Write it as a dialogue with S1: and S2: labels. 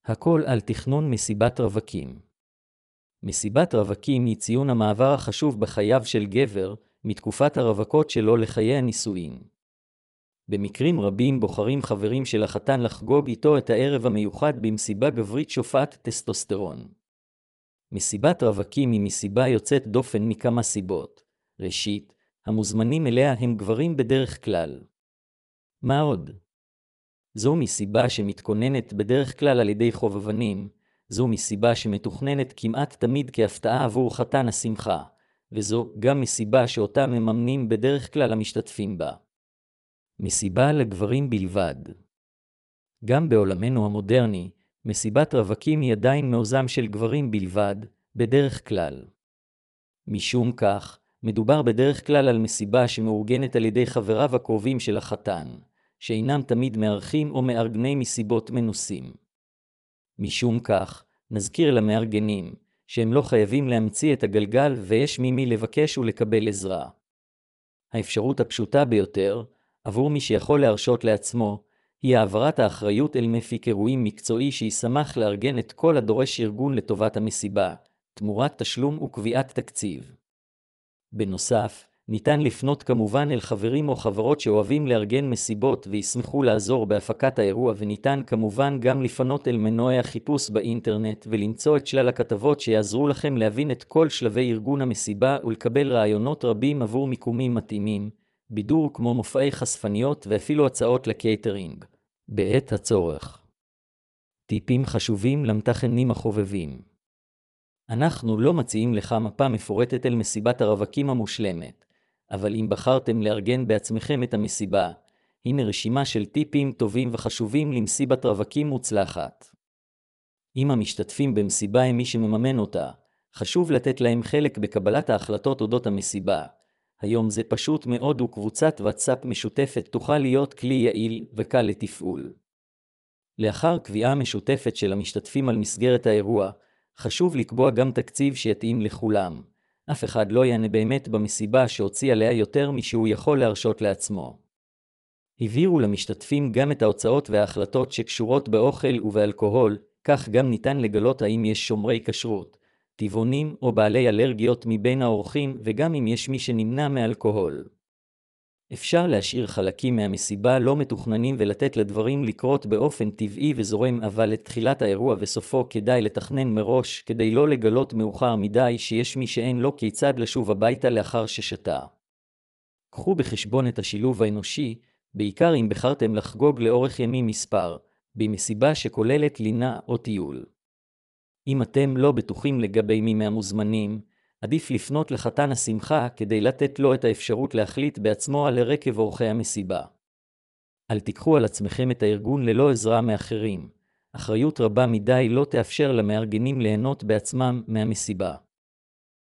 S1: הכל על תכנון מסיבת רווקים. מסיבת רווקים היא ציון המעבר החשוב בחייו של גבר, מתקופת הרווקות שלו לחיי הנישואין. במקרים רבים בוחרים חברים של החתן לחגוג איתו את הערב המיוחד במסיבה גברית שופעת טסטוסטרון. מסיבת רווקים היא מסיבה יוצאת דופן מכמה סיבות. ראשית, המוזמנים אליה הם גברים בדרך כלל. מה עוד? זו מסיבה שמתכוננת בדרך כלל על ידי חובבנים, זו מסיבה שמתוכננת כמעט תמיד כהפתעה עבור חתן השמחה, וזו גם מסיבה שאותה מממנים בדרך כלל המשתתפים בה. מסיבה לגברים בלבד. גם בעולמנו המודרני, מסיבת רווקים היא עדיין מעוזם של גברים בלבד, בדרך כלל. משום כך, מדובר בדרך כלל על מסיבה שמאורגנת על ידי חבריו הקרובים של החתן, שאינם תמיד מארחים או מארגני מסיבות מנוסים. משום כך, נזכיר למארגנים, שהם לא חייבים להמציא את הגלגל ויש ממי לבקש ולקבל עזרה. האפשרות הפשוטה ביותר, עבור מי שיכול להרשות לעצמו, היא העברת האחריות אל מפיק אירועים מקצועי שישמח לארגן את כל הדורש ארגון לטובת המסיבה, תמורת תשלום וקביעת תקציב. בנוסף, ניתן לפנות כמובן אל חברים או חברות שאוהבים לארגן מסיבות וישמחו לעזור בהפקת האירוע, וניתן כמובן גם לפנות אל מנועי החיפוש באינטרנט ולמצוא את שלל הכתבות שיעזרו לכם להבין את כל שלבי ארגון המסיבה ולקבל רעיונות רבים עבור מיקומים מתאימים, בידור כמו מופעי חשפניות ואפילו הצעות לקייטרינג, בעת הצורך. טיפים חשובים למתכננים החובבים. אנחנו לא מציעים לך מפה מפורטת אל מסיבת הרווקים המושלמת, אבל אם בחרתם לארגן בעצמכם את המסיבה, הנה רשימה של טיפים טובים וחשובים למסיבת רווקים מוצלחת. אם המשתתפים במסיבה הם מי שמממן אותה, חשוב לתת להם חלק בקבלת ההחלטות אודות המסיבה. היום זה פשוט מאוד וקבוצת וואטסאפ משותפת תוכל להיות כלי יעיל וקל לתפעול. לאחר קביעה משותפת של המשתתפים על מסגרת האירוע, חשוב לקבוע גם תקציב שיתאים לכולם. אף אחד לא יענה באמת במסיבה שהוציא עליה יותר משהוא יכול להרשות לעצמו. הבהירו למשתתפים גם את ההוצאות וההחלטות שקשורות באוכל ובאלכוהול, כך גם ניתן לגלות האם יש שומרי כשרות, טבעונים או בעלי אלרגיות מבין האורחים, וגם אם יש מי שנמנע מאלכוהול. אפשר להשאיר חלקים מהמסיבה לא מתוכננים ולתת לדברים לקרות באופן טבעי וזורם, אבל את תחילת האירוע וסופו כדאי לתכנן מראש, כדי לא לגלות מאוחר מדי שיש מי שאין לו כיצד לשוב הביתה לאחר ששתה. קחו בחשבון את השילוב האנושי, בעיקר אם בחרתם לחגוג לאורך ימים מספר, במסיבה שכוללת לינה או טיול. אם אתם לא בטוחים לגבי מי מהמוזמנים, עדיף לפנות לחתן השמחה כדי לתת לו את האפשרות להחליט בעצמו על הרכב אורחי המסיבה. אל תיקחו על עצמכם את הארגון ללא עזרה מאחרים. אחריות רבה מדי לא תאפשר למארגנים ליהנות בעצמם מהמסיבה.